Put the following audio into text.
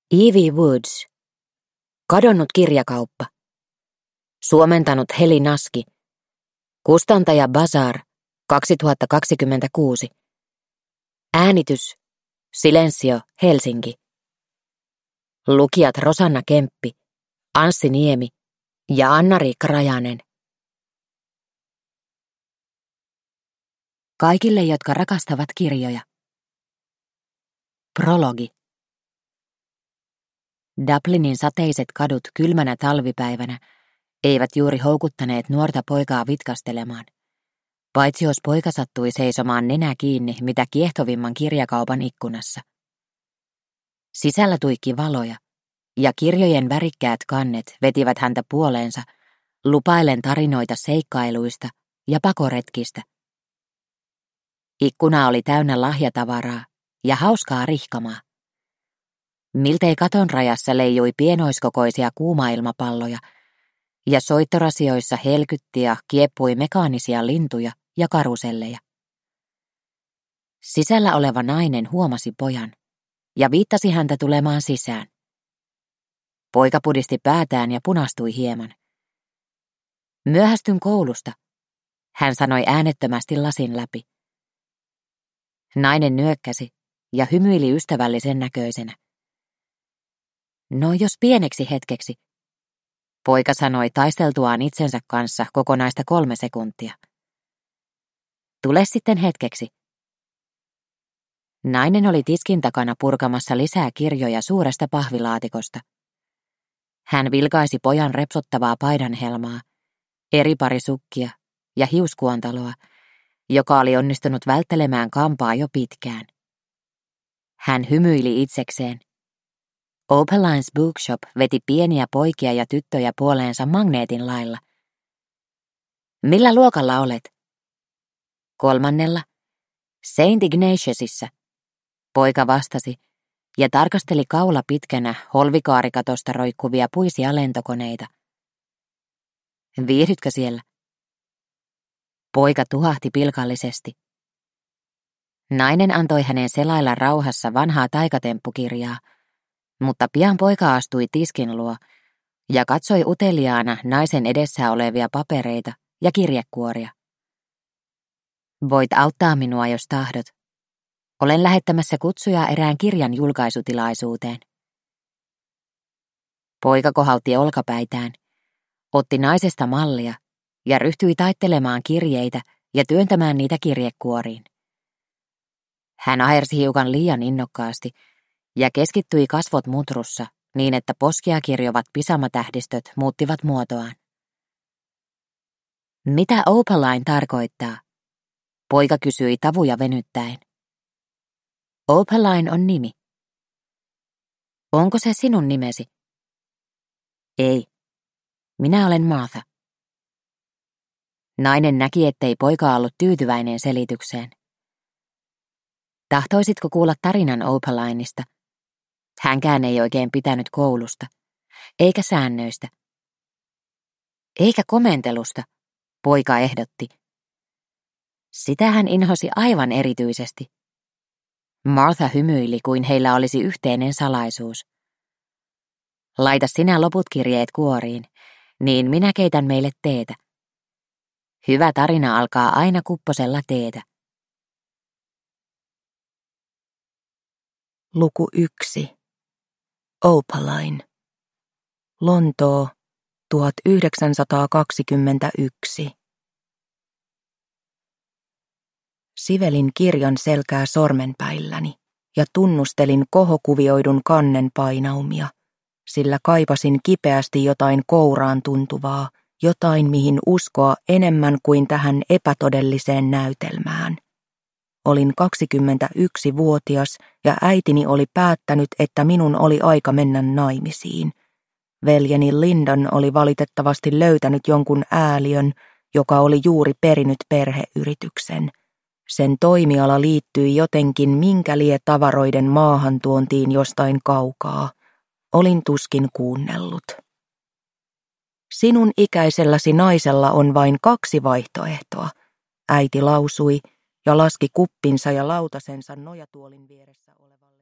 Evie Woods. Kadonnut kirjakauppa. Suomentanut Heli Naski. Kustantaja Bazar 2026. Äänitys Silensio Helsinki. Lukijat Rosanna Kemppi, Anssi Niemi ja Anna-Riikka Rajanen. Kaikille, jotka rakastavat kirjoja. Prologi. Dublinin sateiset kadut kylmänä talvipäivänä eivät juuri houkuttaneet nuorta poikaa vitkastelemaan, paitsi jos poika sattui seisomaan nenä kiinni mitä kiehtovimman kirjakaupan ikkunassa. Sisällä tuikki valoja, ja kirjojen värikkäät kannet vetivät häntä puoleensa, lupaillen tarinoita seikkailuista ja pakoretkistä. Ikkuna oli täynnä lahjatavaraa ja hauskaa rihkamaa. Miltei katon rajassa leijui pienoiskokoisia kuumailmapalloja, ja soittorasioissa helkytti ja kieppui mekaanisia lintuja ja karuselleja. Sisällä oleva nainen huomasi pojan ja viittasi häntä tulemaan sisään. Poika pudisti päätään ja punastui hieman. Myöhästyn koulusta, hän sanoi äänettömästi lasin läpi. Nainen nyökkäsi ja hymyili ystävällisen näköisenä. No jos pieneksi hetkeksi, poika sanoi taisteltuaan itsensä kanssa kokonaista 3 sekuntia. Tule sitten hetkeksi. Nainen oli tiskin takana purkamassa lisää kirjoja suuresta pahvilaatikosta. Hän vilkaisi pojan repsottavaa paidanhelmaa, eri parisukkia ja hiuskuontaloa, joka oli onnistunut välttelemään kampaa jo pitkään. Hän hymyili itsekseen. Opalines Bookshop veti pieniä poikia ja tyttöjä puoleensa magneetin lailla. Millä luokalla olet? 3. St. Ignatiusissa, poika vastasi ja tarkasteli kaula pitkänä holvikaarikatosta roikkuvia puisia lentokoneita. Viihdytkö siellä? Poika tuhahti pilkallisesti. Nainen antoi hänen selailla rauhassa vanhaa taikatemppukirjaa, mutta pian poika astui tiskin luo ja katsoi uteliaana naisen edessä olevia papereita ja kirjekuoria. Voit auttaa minua, jos tahdot. Olen lähettämässä kutsuja erään kirjan julkaisutilaisuuteen. Poika kohautti olkapäitään, otti naisesta mallia ja ryhtyi taittelemaan kirjeitä ja työntämään niitä kirjekuoriin. Hän ahersi hiukan liian innokkaasti ja keskittyi kasvot mutrussa niin, että poskia kirjovat pisamatähdistöt muuttivat muotoaan. Mitä Opaline tarkoittaa? Poika kysyi tavuja venyttäen. Opaline on nimi. Onko se sinun nimesi? Ei. Minä olen Martha. Nainen näki, ettei poika ollut tyytyväinen selitykseen. Tahtoisitko kuulla tarinan Opalineista? Hänkään ei oikein pitänyt koulusta, eikä säännöistä. Eikä komentelusta, poika ehdotti. Sitä hän inhosi aivan erityisesti. Martha hymyili, kuin heillä olisi yhteinen salaisuus. Laita sinä loput kirjeet kuoriin, niin minä keitän meille teetä. Hyvä tarina alkaa aina kupposella teetä. Luku 1. Opaline. Lontoo, 1921. Sivelin kirjan selkää sormenpäilläni ja tunnustelin kohokuvioidun kannen painaumia, sillä kaipasin kipeästi jotain kouraan tuntuvaa, jotain mihin uskoa enemmän kuin tähän epätodelliseen näytelmään. Olin 21-vuotias ja äitini oli päättänyt, että minun oli aika mennä naimisiin. Veljeni Lyndon oli valitettavasti löytänyt jonkun ääliön, joka oli juuri perinyt perheyrityksen. Sen toimiala liittyi jotenkin minkä lie tavaroiden maahantuontiin jostain kaukaa. Olin tuskin kuunnellut. Sinun ikäiselläsi naisella on vain 2 vaihtoehtoa, äiti lausui ja laski kuppinsa ja lautasensa nojatuolin vieressä olevalle.